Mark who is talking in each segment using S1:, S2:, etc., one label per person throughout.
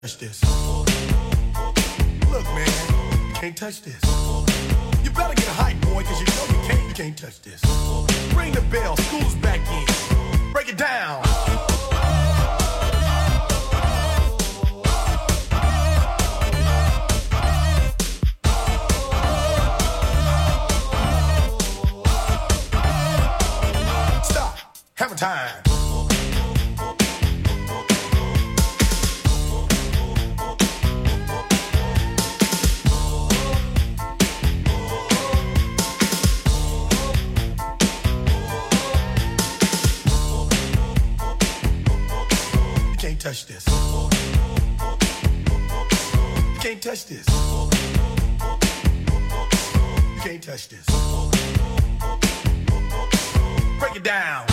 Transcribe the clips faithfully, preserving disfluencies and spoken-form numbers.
S1: Touch this. Look, man, you can't touch this. You better get a hype, boy, because you know you can't, you can't touch this. Ring the bell, school's back in. Break it down. Stop. Hammer time. Touch this. You can't touch this. You can't touch this. Break it down.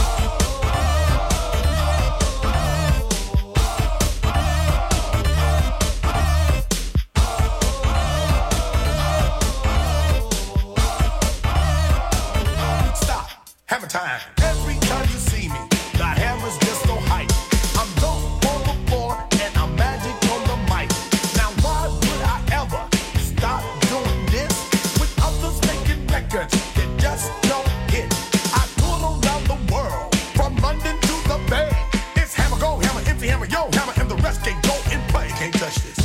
S1: Stop. Hammer time. Every time you see me, the hammer's just so hype. I'm dope. That just don't hit. I tour around the world, from London to the Bay. It's hammer, go, hammer, empty hammer, yo, hammer, and the rest can go and play. You can't touch this.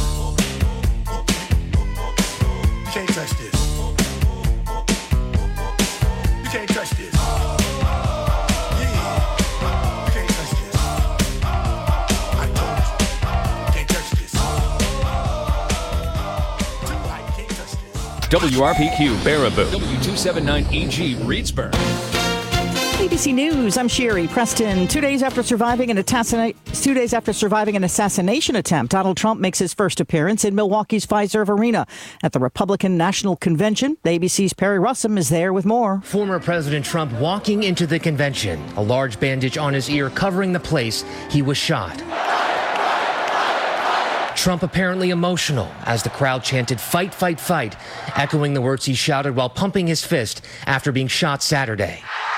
S1: You can't touch this. You can't touch this. Yeah. You can't touch this. I told you. You can't touch this. Tonight, you can't touch this.
S2: W R P Q Baraboo, W two seventy-nine E G Reedsburg.
S3: A B C News, I'm Sherry Preston. Two days after surviving an assassination, two days after surviving an assassination attempt, Donald Trump makes his first appearance in Milwaukee's Fiserv Arena at the Republican National Convention. The A B C's Perry Russum is there with more.
S4: Former President Trump walking into the convention, a large bandage on his ear covering the place he was shot. Trump apparently emotional as the crowd chanted, "Fight, fight, fight," echoing the words he shouted while pumping his fist after being shot Saturday.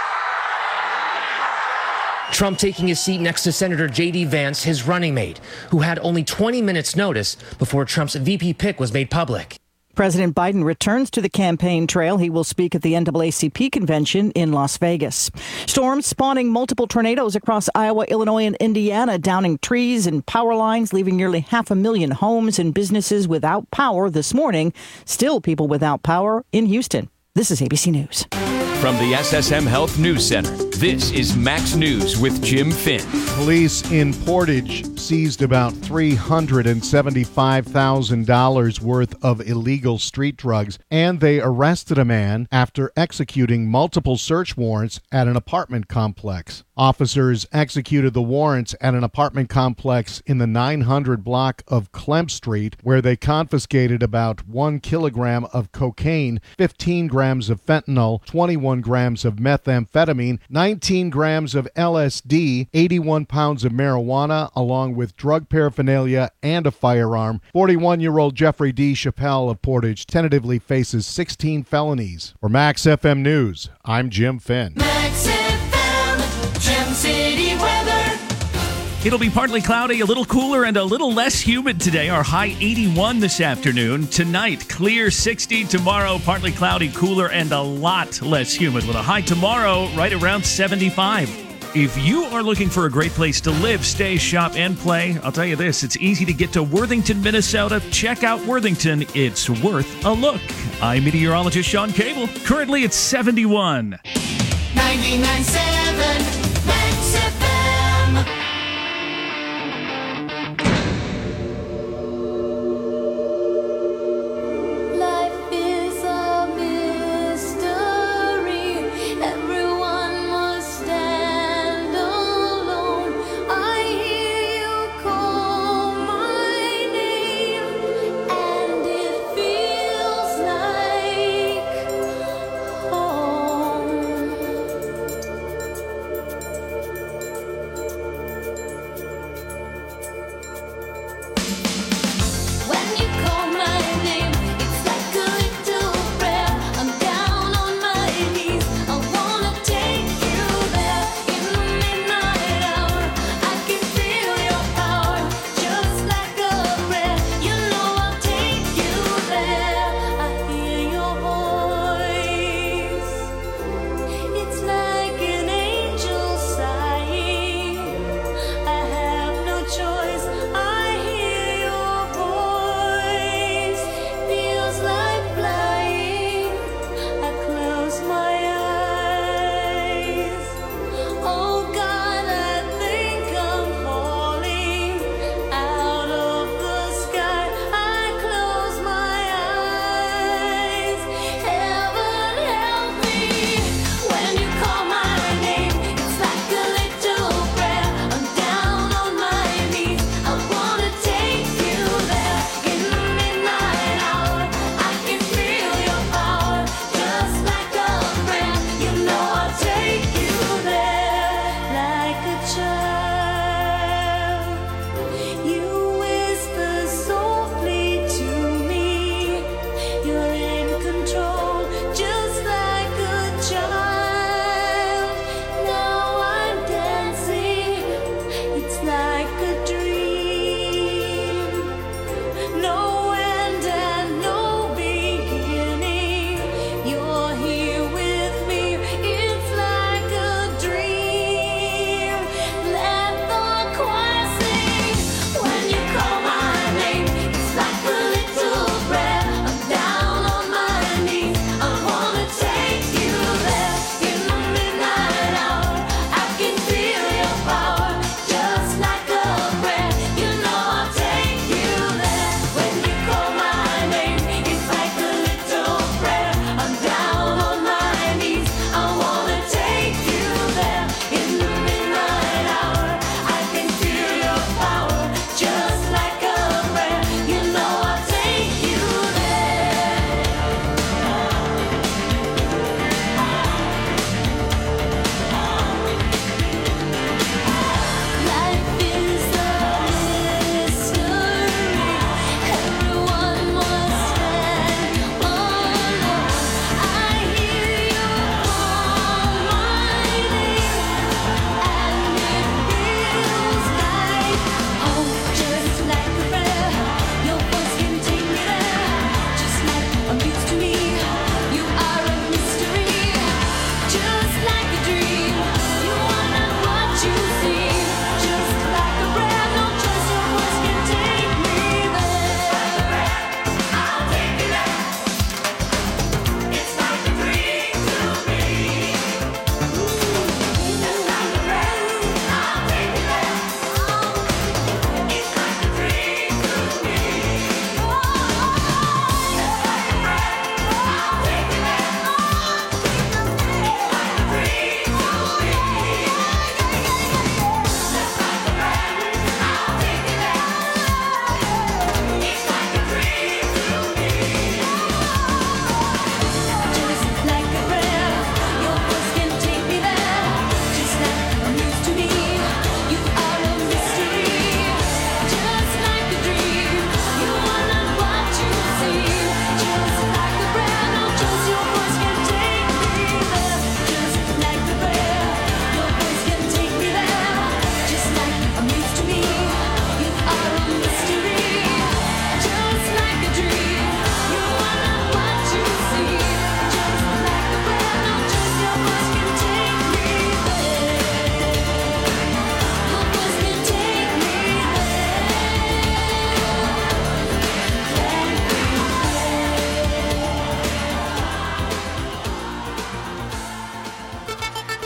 S4: Trump taking his seat next to Senator J D Vance, his running mate, who had only twenty minutes notice before Trump's V P pick was made public.
S3: President Biden returns to the campaign trail. He will speak at the N double A C P convention in Las Vegas. Storms spawning multiple tornadoes across Iowa, Illinois, and Indiana, downing trees and power lines, leaving nearly half a million homes and businesses without power this morning. Still people without power in Houston. This is A B C News.
S2: From the S S M Health News Center, this is Max News with Jim Finn.
S5: Police in Portage seized about three hundred seventy-five thousand dollars worth of illegal street drugs, and they arrested a man after executing multiple search warrants at an apartment complex. Officers executed the warrants at an apartment complex in the nine hundred block of Clem Street, where they confiscated about one kilogram of cocaine, fifteen grams of fentanyl, twenty-one grams of methamphetamine, nineteen grams of L S D, eighty-one pounds of marijuana, along with drug paraphernalia and a firearm. forty-one-year-old Jeffrey D. Chappelle of Portage tentatively faces sixteen felonies. For Max F M News, I'm Jim Finn.
S6: Max F M, Gem City weather.
S7: It'll be partly cloudy, a little cooler, and a little less humid today. Our high eighty-one this afternoon. Tonight, clear sixty. Tomorrow, partly cloudy, cooler, and a lot less humid, with a high tomorrow right around seventy-five. If you are looking for a great place to live, stay, shop, and play, I'll tell you this, it's easy to get to Worthington, Minnesota. Check out Worthington. It's worth a look. I'm meteorologist Sean Cable. Currently, it's seventy-one.
S6: ninety-nine point seven Max F M.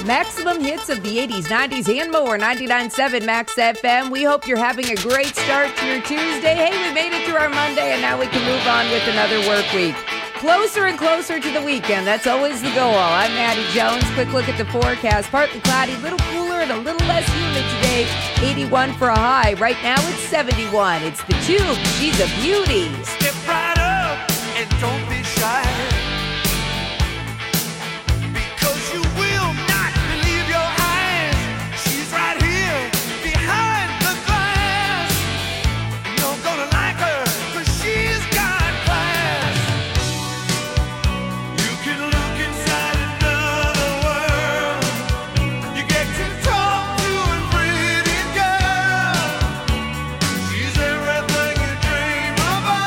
S8: Maximum hits of the eighties, nineties, and more. ninety-nine point seven Max F M. We hope you're having a great start to your Tuesday. Hey, we made it through our Monday, and now we can move on with another work week. Closer and closer to the weekend. That's always the goal. I'm Maddie Jones. Quick look at the forecast. Partly cloudy, a little cooler and a little less humid today. eighty-one for a high. Right now it's seventy-one. It's the Tube. She's a beauty.
S6: Step right up and don't be shy. Because you will not believe your eyes. She's right here behind the glass. You're gonna like her because she's got class. You can look inside another world. You get to talk to a pretty girl. She's everything you dream about.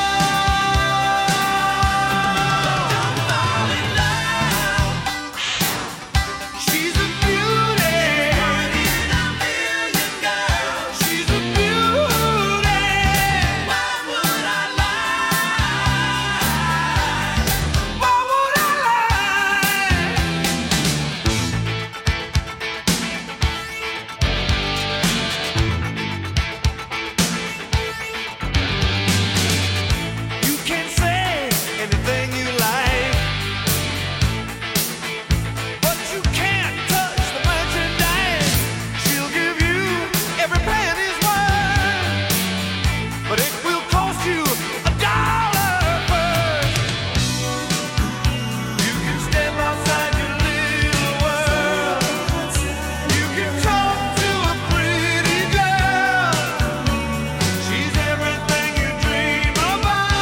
S6: Don't fall in love. She's a beauty. One in a million girls. She's a beauty. Why would I lie? Why would I lie? You can say anything you like, but you can't touch the merchandise. She'll give you every penny's worth, but it will cost you a dollar first. You can step outside your little world. You can talk to a pretty girl. She's everything you dream about.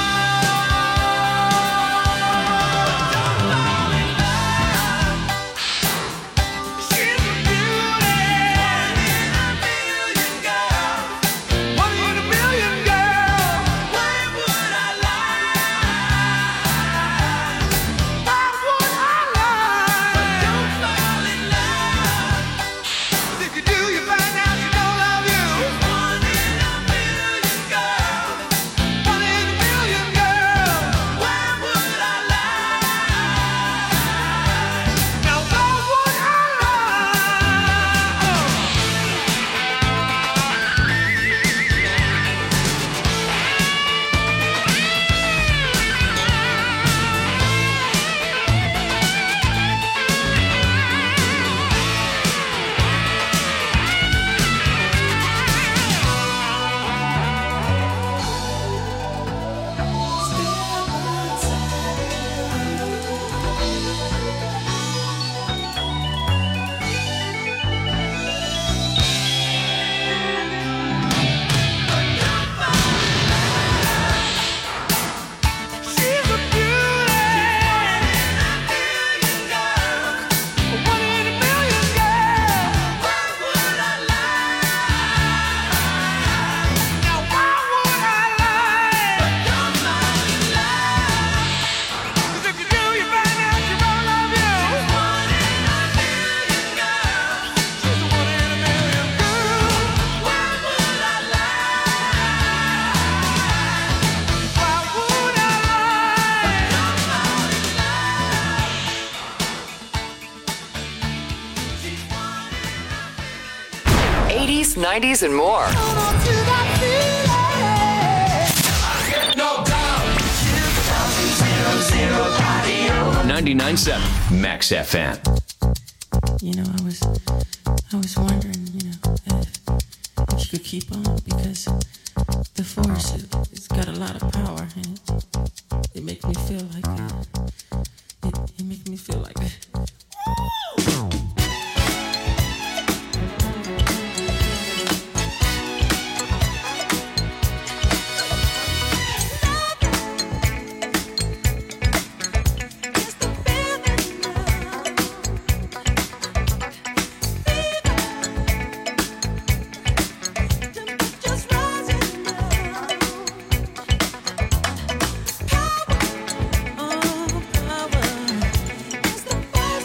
S6: Don't fall in love. She's a beauty. One in a million girls. One in a million girls. Why would I lie? Why would I lie? Don't fall in love. 'Cause if you do, you find out she don't love you. One in a million girls. One in a million girls. Why would I lie? Now why would I She's a beauty. One in a million girls. Why would I lie? Now why would I lie? Don't fall in love. 'Cause if you do, you find out she won't love you. One in a million girls. She's a one in a million girl. Why would I lie? Why would I lie? Don't fall in love. She's one in a
S9: eighties, nineties, and more.
S2: ninety-nine point seven Max F M.
S10: You know, I was, I was wondering, you know, if, if you could keep on, because the force, it, it's got a lot of power, and it, it makes me feel like, uh, it, it makes me feel like.
S6: Power, oh power, it's the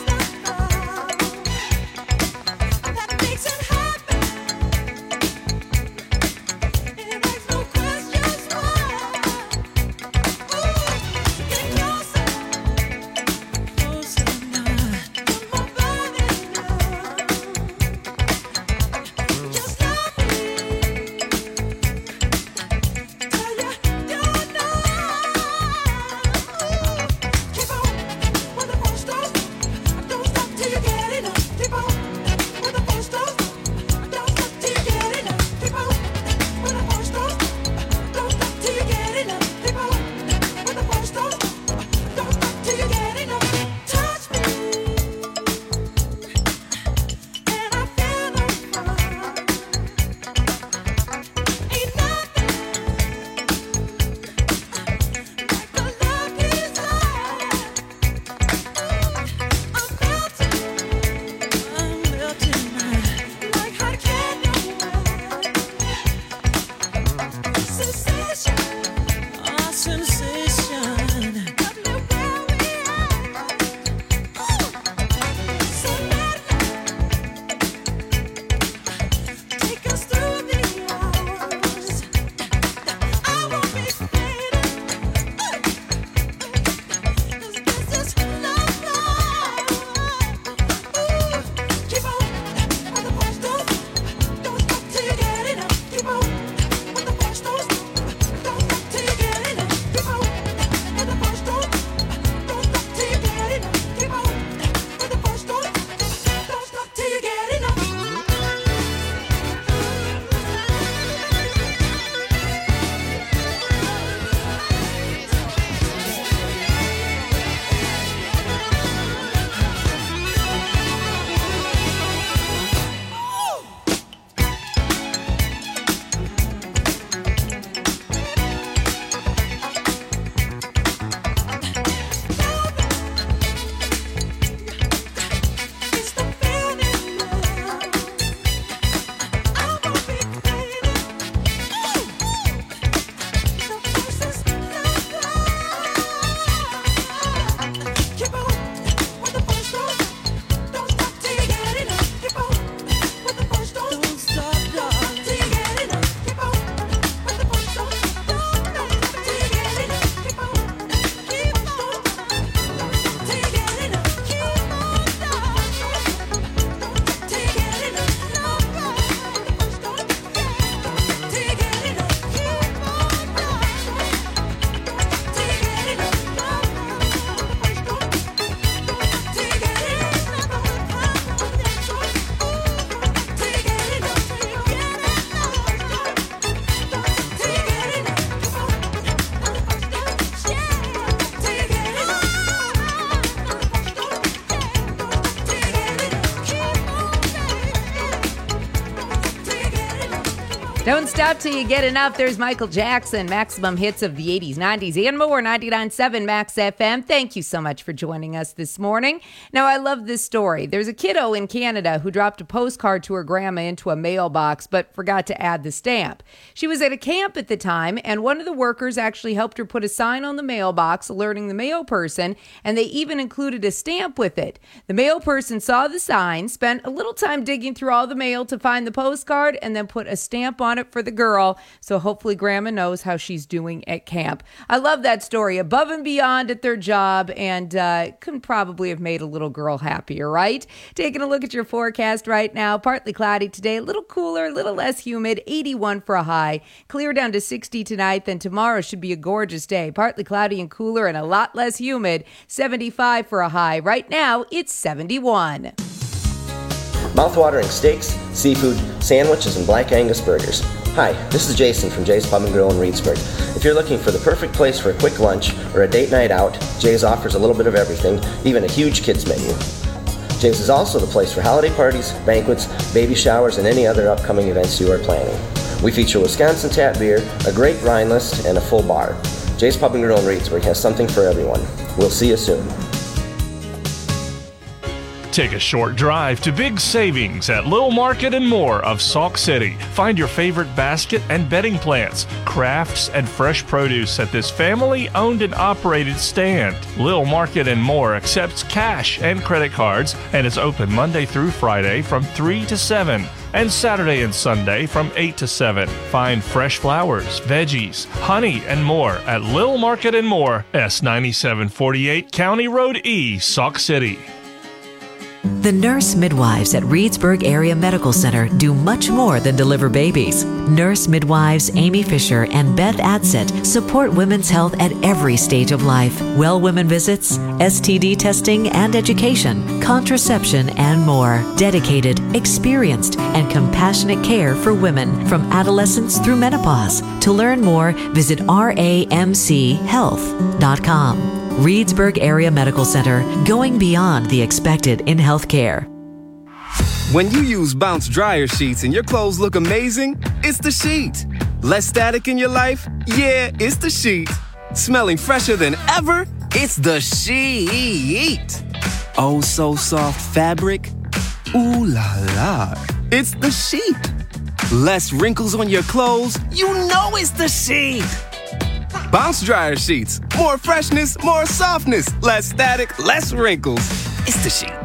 S8: Don't stop till you get enough. There's Michael Jackson, maximum hits of the eighties, nineties, and more. ninety-nine point seven Max F M. Thank you so much for joining us this morning. Now, I love this story. There's a kiddo in Canada who dropped a postcard to her grandma into a mailbox, but forgot to add the stamp. She was at a camp at the time, and one of the workers actually helped her put a sign on the mailbox alerting the mail person, and they even included a stamp with it. The mail person saw the sign, spent a little time digging through all the mail to find the postcard, and then put a stamp on it for the girl, so hopefully grandma knows how she's doing at camp. I love that story. Above and beyond at their job, and uh, couldn't probably have made a little girl happier, right? Taking a look at your forecast right now. Partly cloudy today, a little cooler, a little less humid, eighty-one for a high. Clear down to sixty tonight, then tomorrow should be a gorgeous day. Partly cloudy and cooler and a lot less humid, seventy-five for a high. Right now, it's seventy-one.
S9: Mouth-watering steaks, seafood, sandwiches, and Black Angus burgers. Hi, this is Jason from Jay's Pub and Grill in Reedsburg. If you're looking for the perfect place for a quick lunch or a date night out, Jay's offers a little bit of everything, even a huge kids menu. Jay's is also the place for holiday parties, banquets, baby showers, and any other upcoming events you are planning. We feature Wisconsin tap beer, a great wine list, and a full bar. Jay's Pub and Grill in Reedsburg has something for everyone. We'll see you soon.
S11: Take a short drive to big savings at Lil Market and More of Sauk City. Find your favorite basket and bedding plants, crafts, and fresh produce at this family-owned and operated stand. Lil Market and More accepts cash and credit cards and is open Monday through Friday from three to seven and Saturday and Sunday from eight to seven. Find fresh flowers, veggies, honey, and more at Lil Market and More, S ninety-seven forty-eight County Road E, Sauk City.
S12: The nurse midwives at Reedsburg Area Medical Center do much more than deliver babies. Nurse midwives Amy Fisher and Beth Adset support women's health at every stage of life. Well women visits, S T D testing and education, contraception, and more. Dedicated, experienced, and compassionate care for women from adolescence through menopause. To learn more, visit R A M C health dot com. Reedsburg Area Medical Center, going beyond the expected in healthcare.
S13: When you use Bounce dryer sheets and your clothes look amazing, it's the sheet. Less static in your life? Yeah, it's the sheet. Smelling fresher than ever? It's the sheet. Oh, so soft fabric? Ooh la la. It's the sheet. Less wrinkles on your clothes? You know it's the sheet. Bounce dryer sheets. More freshness, more softness. Less static, less wrinkles. It's the sheet.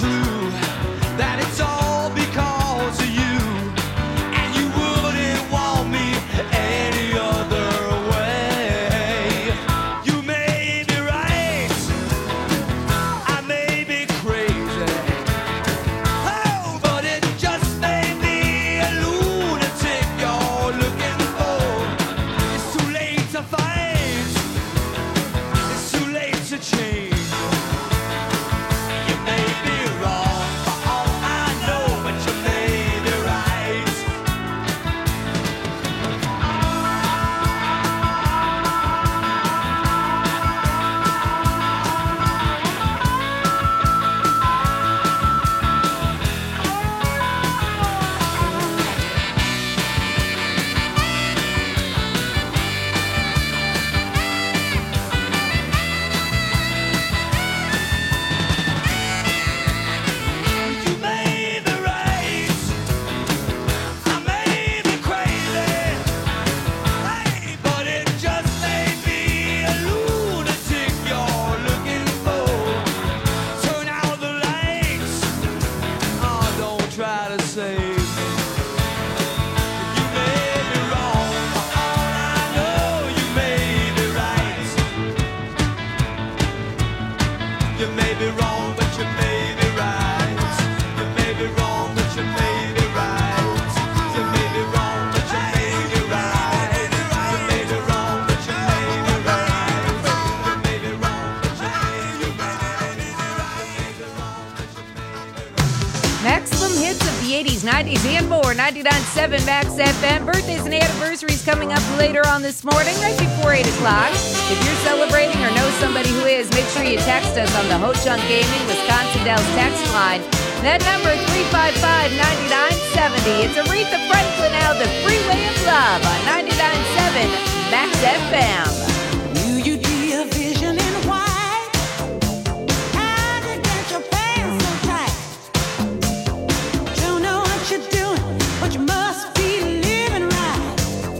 S6: true that it's all because of you, and you wouldn't want me any other way. You may be right, I may be crazy, oh, but it just may be a lunatic you're looking for. It's too late to fight, it's too late to change. You may be wrong for all I know, but you may be right. You may be right, I may be crazy, hey, but it just may be a lunatic you're looking for. Turn out the lights, oh, don't try to save me. You may be wrong, for all I know, you may be right. You may be wrong, but you may be right. You may be wrong, but you may be right. You may be wrong, but you may be right. You may be wrong, but you may be right. You may be wrong, but you may be right.
S8: Maximum hits of the eighties, nineties, and more. ninety-nine point seven Max F M. Birthdays and anniversaries coming up later on this morning, right before eight o'clock. If you're celebrating or know somebody who is, make sure you text us on the Ho Chunk Gaming Wisconsin Dells text line. That number, three five five, nine nine seven zero. It's Aretha Franklin now, The Freeway of Love on ninety-nine point seven Max F M.
S10: Knew you'd be a vision in white. How'd you get your pants so tight? Don't know what you're doing, but you must be living right.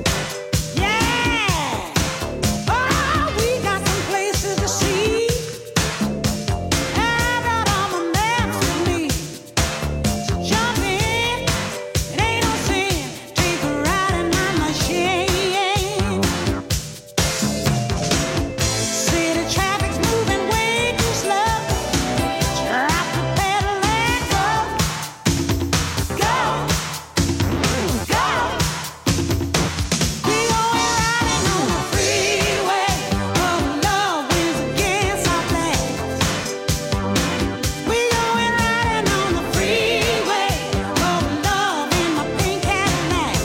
S10: Yeah. Oh, we got some places to see. I brought all my maps with me. So jump in, it ain't no sin. Take a ride in my machine. City traffic's moving way too slow. Drop the pedal and go. Go, go. We going riding on the freeway. Oh, love wins against our plans. We going riding on the freeway. Oh, love in my pink Cadillac.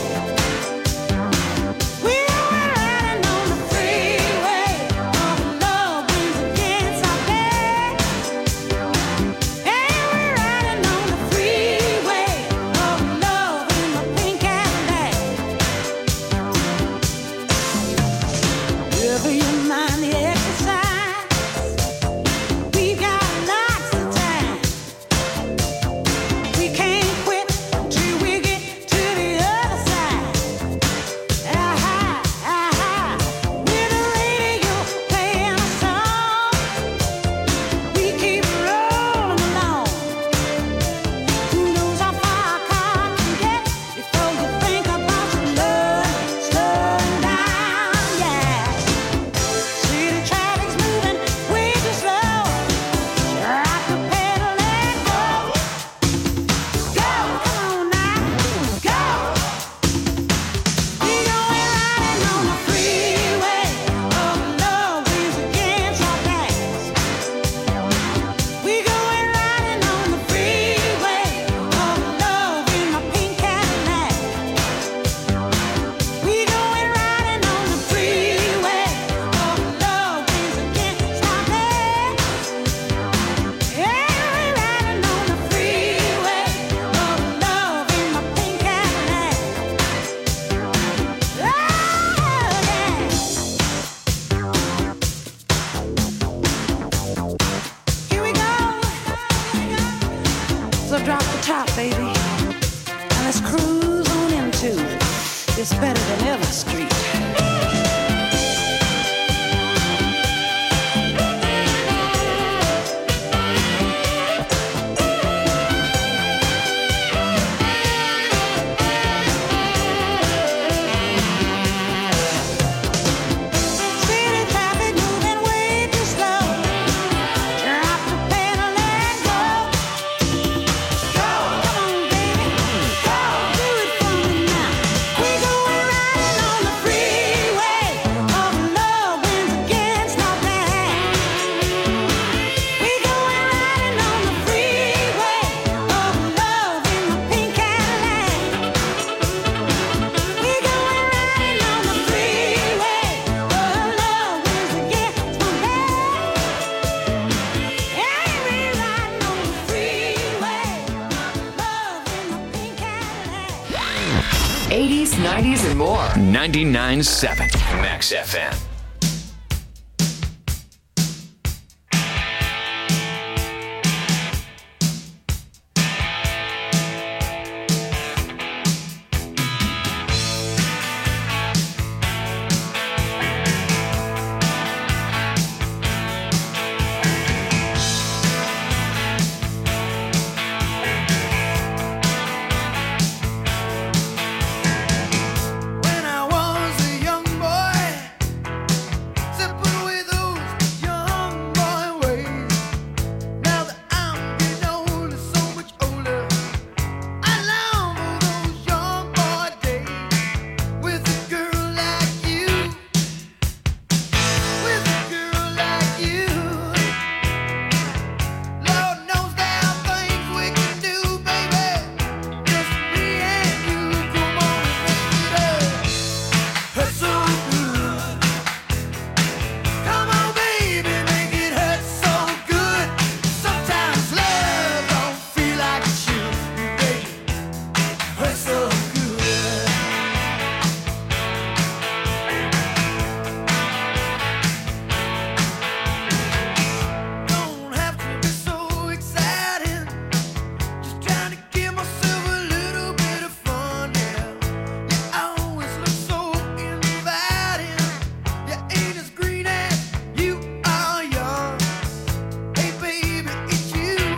S10: We going riding on the freeway. Oh, love wins against our plans. Hey, we're riding on the freeway. Oh, love in my pink Cadillac. Wherever you mind the exercise, we got lots of time. We can't quit till we get to the other side. Aha, aha, with the radio playing a song, we keep rolling along. Who knows how far a car can get before you think about your love slowing down? Yeah. City traffic's moving way too slow. Drop the pedal and go. Go, come on now, go. We going riding on the freeway. Oh, love wins against our plans. We going riding on the freeway. Oh, love in my pink Cadillac. We going riding on the freeway. Oh, love wins against our plans. Yeah, we riding on the freeway. Oh, love in my pink Cadillac. Oh, yeah. Here we go. So drop the top, baby, and let's cruise on into It's Better Than Ever Street.
S14: eighties, nineties, and more.
S2: ninety-nine point seven Max F M.
S6: When I was a young boy, simple with those young boy ways. Now that I'm getting older, so much older, I long for those young boy days with a girl like you, with a girl like you. Lord knows there are things we can do, baby, just me and you. Come on and make it up. Hurt so good. Come on, baby, make it hurt so good. Sometimes love don't feel like it should, baby. Hurt so good. Don't have to be so exciting. Just trying to give myself a little bit of fun, yeah. You always look so inviting. You ain't as green as you are young. Hey, baby, it's you.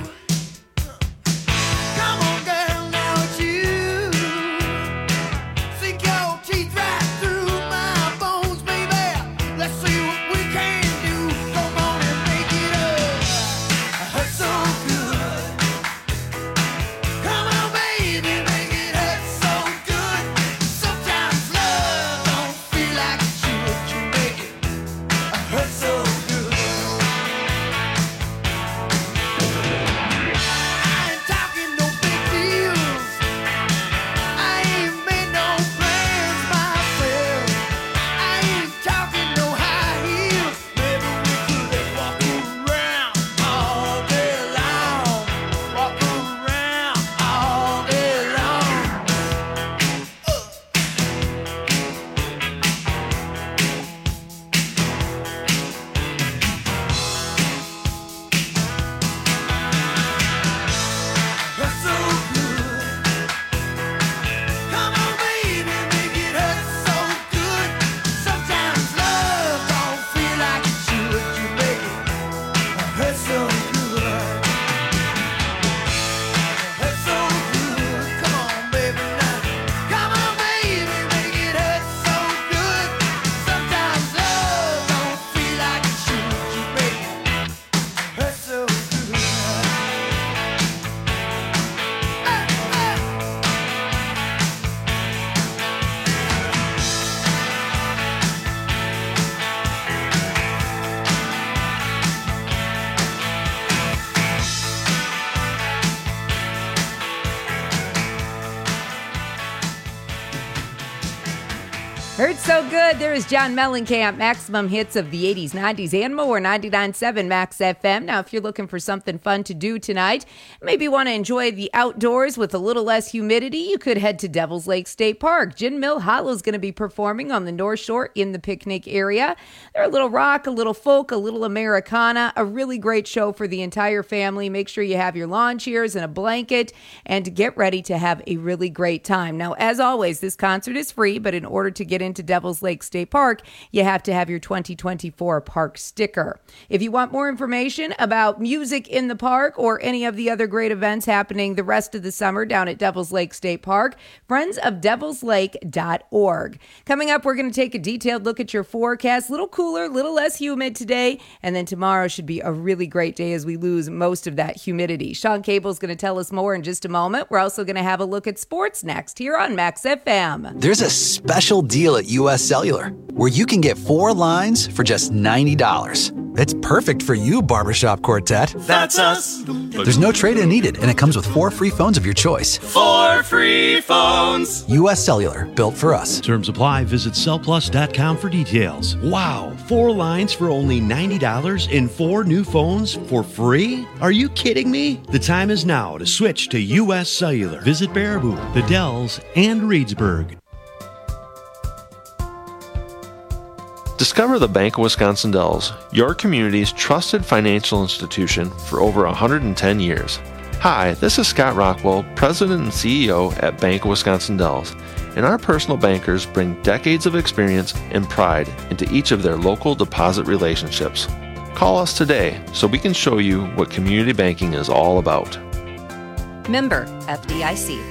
S6: Come on, girl, now it's you. Sink your teeth right through my bones, baby. Let's see what we can do. Come on and make it up. Hurt so good. Come on, baby, make it hurt so good. Sometimes love don't feel like it should. You make it hurt so good. I ain't talking no big deals. I ain't made no plans myself. I ain't talking no high heels. Maybe we could walk around all day long. Walk around all day long. Hurt so good. Come on, baby, make it hurt so good. Sometimes love don't feel like it should. You make it hurt so good. Hurt so good. Come on, baby, now. Come on, baby, make it hurt so good. Sometimes love don't feel like it should. You make it hurt so good.
S8: Heard so good. There is John Mellencamp, maximum hits of the eighties, nineties, and more. ninety-nine point seven Max F M. Now, if you're looking for something fun to do tonight, maybe want to enjoy the outdoors with a little less humidity, you could head to Devil's Lake State Park. Gin Mill Hollow is going to be performing on the North Shore in the picnic area. They're a little rock, a little folk, a little Americana, a really great show for the entire family. Make sure you have your lawn chairs and a blanket and get ready to have a really great time. Now, as always, this concert is free, but in order to get into Devil's Lake State Park, you have to have your twenty twenty-four park sticker. If you want more information about music in the park or any of the other great events happening the rest of the summer down at Devil's Lake State Park, friends of devils lake dot org. Coming up, we're going to take a detailed look at your forecast. A little cooler, a little less humid today, and then tomorrow should be a really great day as we lose most of that humidity. Sean Cable's going to tell us more in just a moment. We're also going to have a look at sports next here on Max F M.
S15: There's a special deal at U S Cellular where you can get four lines for just ninety dollars. It's perfect for you, Barbershop Quartet.
S16: That's us.
S15: There's no trade-in needed, and it comes with four free phones of your choice.
S16: Four free phones.
S15: U S Cellular, built for us.
S17: Terms apply. Visit cell plus dot com for details. Wow, four lines for only ninety dollars and four new phones for free? Are you kidding me? The time is now to switch to U S Cellular. Visit Baraboo, The Dells, and Reedsburg.
S14: Discover the Bank of Wisconsin Dells, your community's trusted financial institution for over one hundred ten years. Hi, this is Scott Rockwell, President and C E O at Bank of Wisconsin Dells, and our personal bankers bring decades of experience and pride into each of their local deposit relationships. Call us today so we can show you what community banking is all about.
S18: Member F D I C.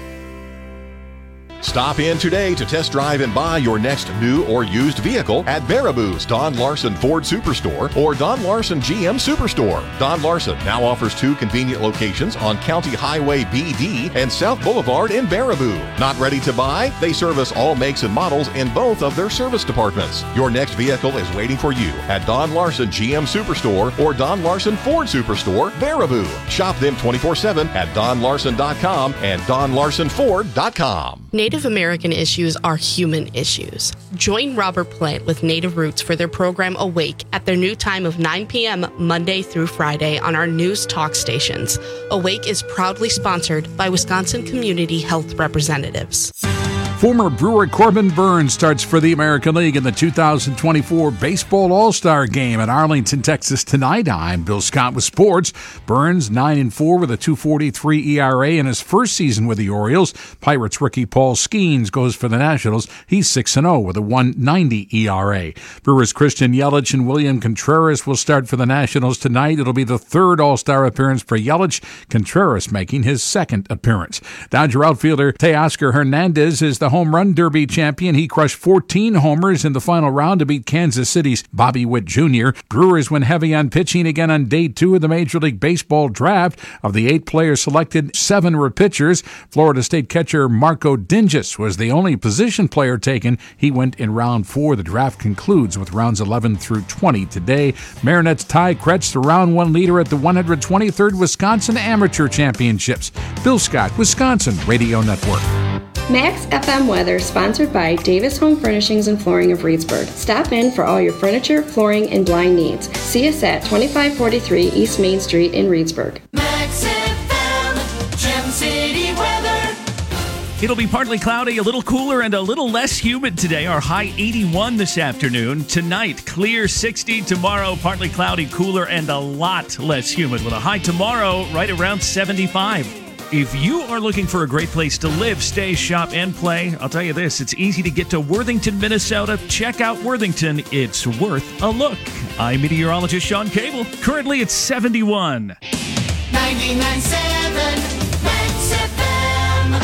S19: Stop in today to test drive and buy your next new or used vehicle at Baraboo's Don Larson Ford Superstore or Don Larson G M Superstore. Don Larson now offers two convenient locations on County Highway B D and South Boulevard in Baraboo. Not ready to buy? They service all makes and models in both of their service departments. Your next vehicle is waiting for you at Don Larson G M Superstore or Don Larson Ford Superstore, Baraboo. Shop them twenty-four seven at don larson dot com and don larson ford dot com.
S20: Native American issues are human issues. Join Robert Plant with Native Roots for their program Awake at their new time of nine p.m. Monday through Friday on our news talk stations. Awake is proudly sponsored by Wisconsin Community Health Representatives.
S21: Former Brewer Corbin Burns starts for the American League in the two thousand twenty-four Baseball All-Star Game at Arlington, Texas tonight. I'm Bill Scott with sports. Burns nine and four with a two forty-three E R A in his first season with the Orioles. Pirates rookie Paul Skeens goes for the Nationals. He's six and oh with a one ninety E R A. Brewers Christian Yelich and William Contreras will start for the Nationals tonight. It'll be the third All-Star appearance for Yelich, Contreras making his second appearance. Dodger outfielder Teoscar Hernandez is the home run derby champion. He crushed fourteen homers in the final round to beat Kansas City's Bobby Witt Junior Brewers went heavy on pitching again on day two of the Major League Baseball draft. Of the eight players selected, seven were pitchers. Florida State catcher Marco Dingus was the only position player taken. He went in round four. The draft concludes with rounds eleven through twenty today. Marinette's Ty Kretsch, the round one leader at the one hundred twenty-third Wisconsin Amateur Championships. Bill Scott, Wisconsin Radio Network.
S22: Max F M weather sponsored by Davis Home Furnishings and Flooring of Reedsburg. Stop in for all your furniture, flooring, and blind needs. See us at twenty-five forty-three East Main Street in Reedsburg.
S16: Max F M, Gem City weather.
S7: It'll be partly cloudy, a little cooler, and a little less humid today. Our high eighty-one this afternoon. Tonight, clear sixty. Tomorrow, partly cloudy, cooler, and a lot less humid with a high tomorrow right around seventy-five. If you are looking for a great place to live, stay, shop, and play, I'll tell you this, it's easy to get to Worthington, Minnesota. Check out Worthington. It's worth a look. I'm meteorologist Sean Cable. Currently, it's seventy-one.
S16: ninety-nine point seven Max F M.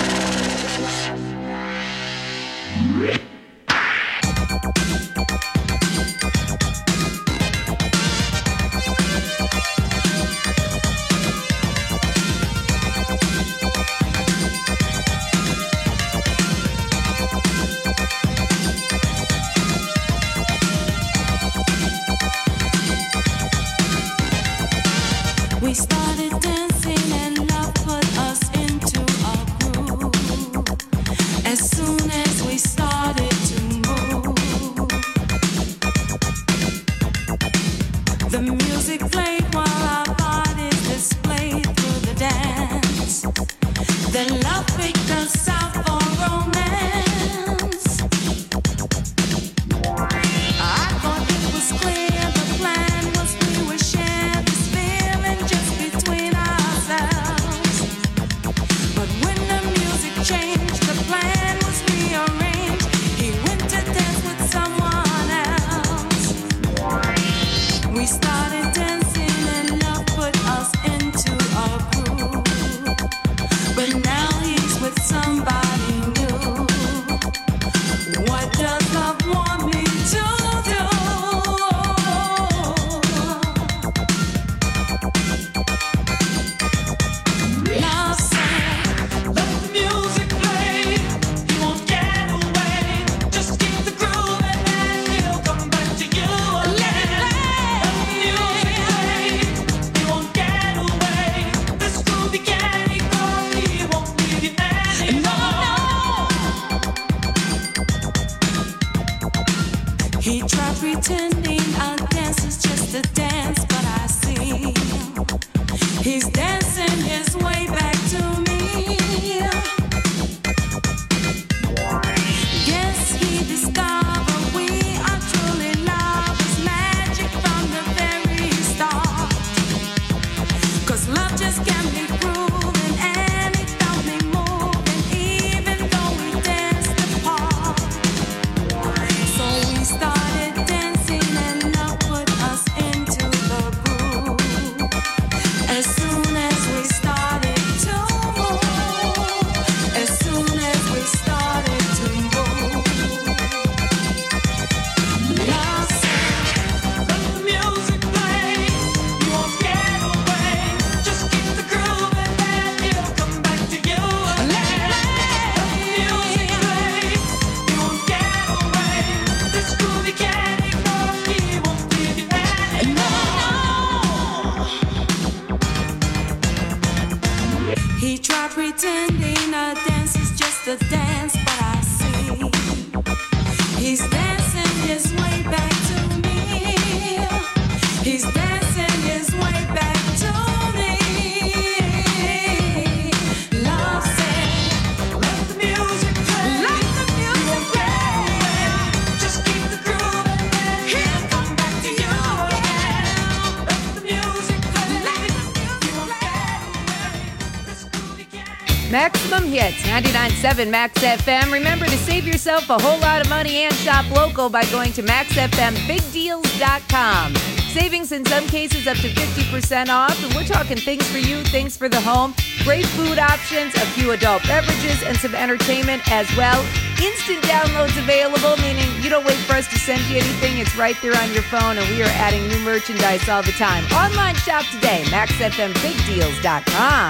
S10: We started dancing and love put us into a groove. As soon as we started to move, the music played while our bodies displayed through the dance. Then love picked us out for romance. I thought it was clear the plan was we would share this feeling just between ourselves. But when the music changed, the plan was rearranged. He went to dance with someone else. We started dancing pretending a dance is just a dance, but I see he's dancing his way back to me. He's dancing his way back to me. Love said, let the music play. Let the music play. Just keep the groove and he'll come back to you again. Let the music play. Let the music play.
S8: Maximum Hits, ninety-nine point seven Max F M. Remember to save yourself a whole lot of money and shop local by going to max f m big deals dot com. Savings in some cases up to fifty percent off, and we're talking things for you, things for the home, great food options, a few adult beverages, and some entertainment as well. Instant downloads available, meaning you don't wait for us to send you anything. It's right there on your phone, and we are adding new merchandise all the time. Online shop today, max f m big deals dot com.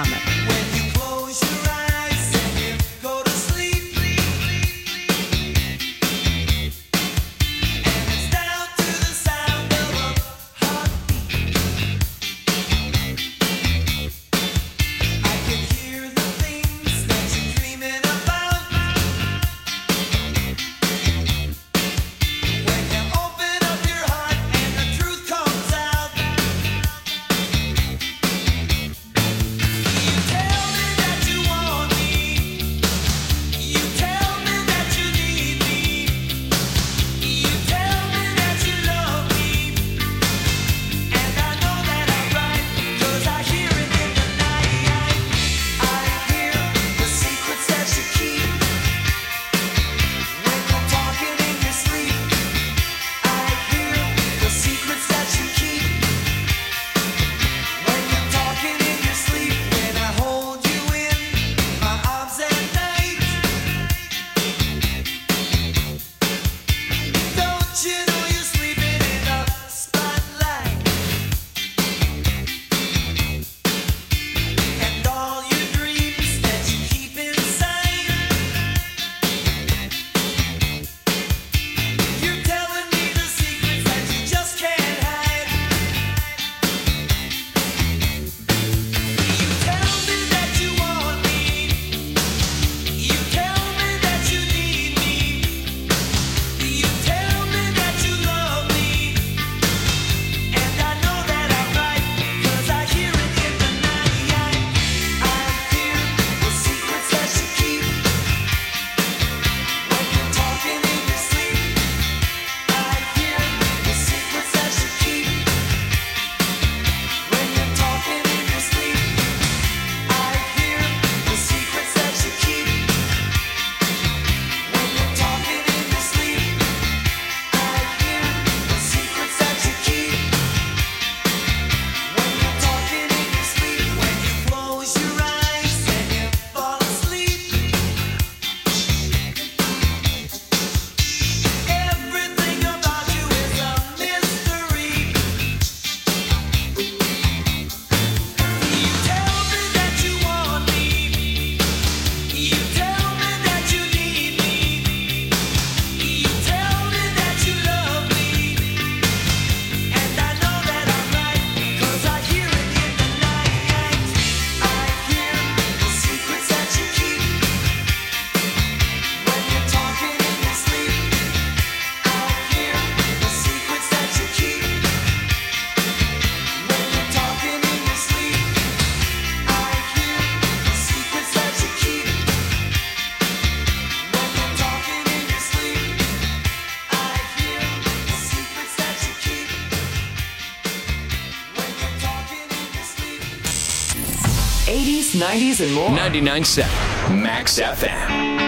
S2: eighties, nineties, and more. ninety-nine point seven Max F M.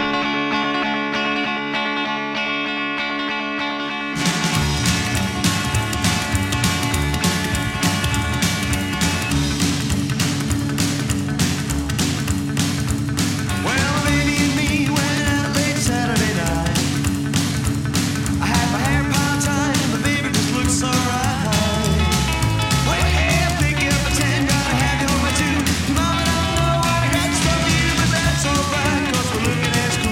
S6: Looking as cool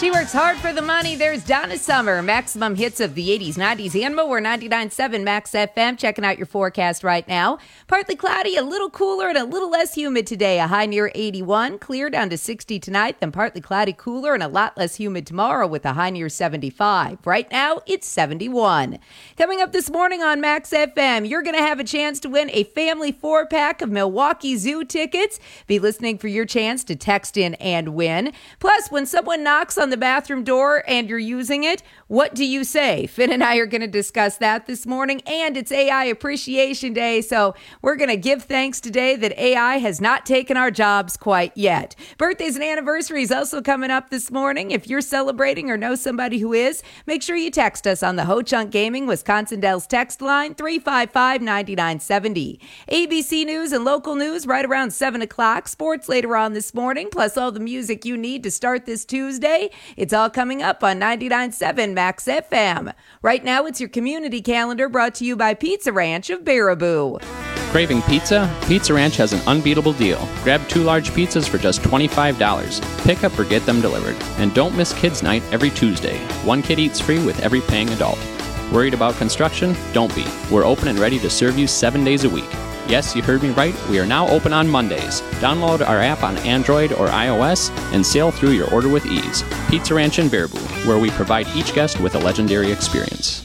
S8: She works hard for the money. There's Donna Summer. Maximum hits of the eighties, nineties, and more. ninety-nine point seven Max F M. Checking out your forecast right now. Partly cloudy, a little cooler, and a little less humid today. A high near eighty-one. Clear down to sixty tonight. Then partly cloudy, cooler, and a lot less humid tomorrow with a high near seventy-five. Right now, it's seventy-one. Coming up this morning on Max F M, you're going to have a chance to win a family four-pack of Milwaukee Zoo tickets. Be listening for your chance to text in and win. Plus, when someone knocks on the bathroom door and you're using it, what do you say? Finn and I are going to discuss that this morning, and it's A I Appreciation Day, so we're going to give thanks today that A I has not taken our jobs quite yet. Birthdays and anniversaries also coming up this morning. If you're celebrating or know somebody who is, make sure you text us on the Ho Chunk Gaming Wisconsin Dells text line three five five, nine nine seven zero. A B C News and local news right around seven o'clock. Sports later on this morning, plus all the music you need to start this Tuesday. It's all coming up on ninety-nine point seven Max F M. Right now, it's your community calendar brought to you by Pizza Ranch of Baraboo.
S1: Craving pizza? Pizza Ranch has an unbeatable deal. Grab two large pizzas for just twenty-five dollars. Pick up or get them delivered. And don't miss Kids Night every Tuesday. One kid eats free with every paying adult. Worried about construction? Don't be. We're open and ready to serve you seven days a week. Yes, you heard me right. We are now open on Mondays. Download our app on Android or iOS and sail through your order with ease. Pizza Ranch in Baraboo, where we provide each guest with a legendary experience.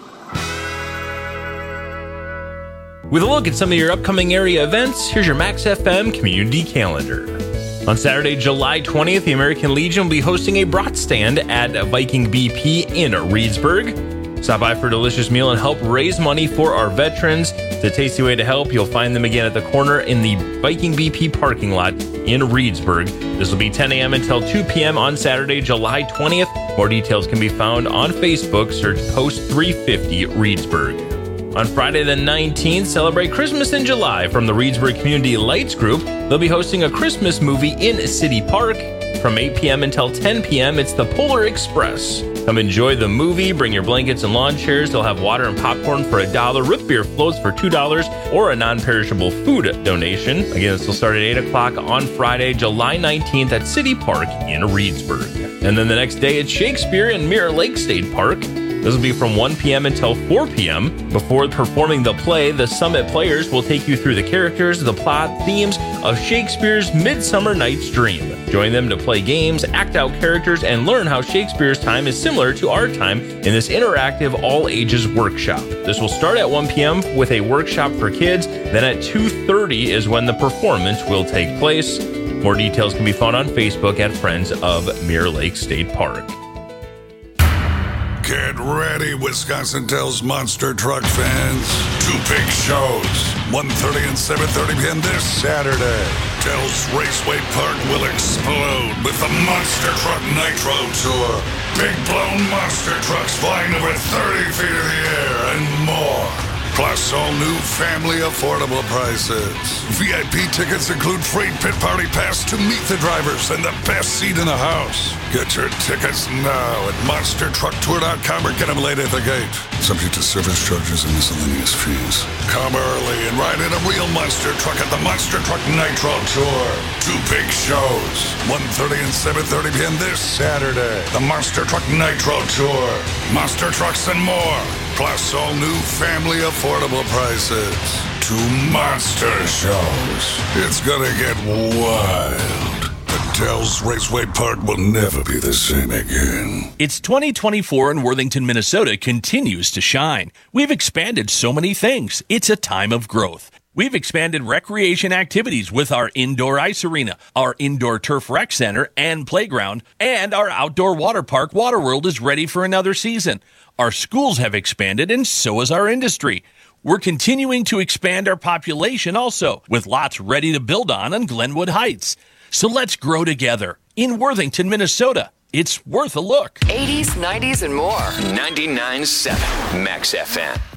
S4: With a look at some of your upcoming area events, here's your Max F M community calendar. On Saturday, July twentieth, the American Legion will be hosting a brat stand at Viking B P in Reedsburg. Stop by for a delicious meal and help raise money for our veterans. It's a tasty way to help. You'll find them again at the corner in the Viking B P parking lot in Reedsburg. This will be ten a.m. until two p.m. on Saturday, July twentieth. More details can be found on Facebook. Search Post three fifty Reedsburg. On Friday the nineteenth, celebrate Christmas in July from the Reedsburg Community Lights Group. They'll be hosting a Christmas movie in City Park. From eight p.m. until ten p.m., it's the Polar Express. Come enjoy the movie, bring your blankets and lawn chairs. They'll have water and popcorn for a dollar, root beer floats for two dollars, or a non-perishable food donation. Again, this will start at eight o'clock on Friday, July nineteenth at City Park in Reedsburg. And then the next day, it's Shakespeare in Mirror Lake State Park. This will be from one p.m. until four p.m. Before performing the play, the Summit players will take you through the characters, the plot, themes of Shakespeare's Midsummer Night's Dream. Join them to play games, act out characters, and learn how Shakespeare's time is similar to our time in this interactive all-ages workshop. This will start at one p.m. with a workshop for kids. Then at two thirty is when the performance will take place. More details can be found on Facebook at Friends of Mirror Lake State Park.
S23: Get ready, Wisconsin Dells Monster Truck fans. Two big shows, one thirty and seven thirty p.m. this Saturday. Dells Raceway Park will explode with the Monster Truck Nitro Tour. Big blown monster trucks flying over thirty feet in the air and more. Plus all new family affordable prices. V I P tickets include free pit party pass to meet the drivers and the best seat in the house. Get your tickets now at monster truck tour dot com or get them late at the gate. Subject to service charges and miscellaneous fees. Come early and ride in a real monster truck at the Monster Truck Nitro Tour. Two big shows, one thirty and seven thirty p.m. this Saturday. The Monster Truck Nitro Tour. Monster trucks and more. Plus all new family affordable prices. Two monster shows. It's gonna get wild. The Dells Raceway Park will never be the same again.
S7: It's twenty twenty-four and Worthington, Minnesota continues to shine. We've expanded so many things. It's a time of growth. We've expanded recreation activities with our indoor ice arena, our indoor turf rec center and playground, and our outdoor water park, Waterworld, is ready for another season. Our schools have expanded, and so has our industry. We're continuing to expand our population also, with lots ready to build on in Glenwood Heights. So let's grow together in Worthington, Minnesota. It's worth a look.
S2: eighties, nineties, and more. ninety-nine point seven Max F M.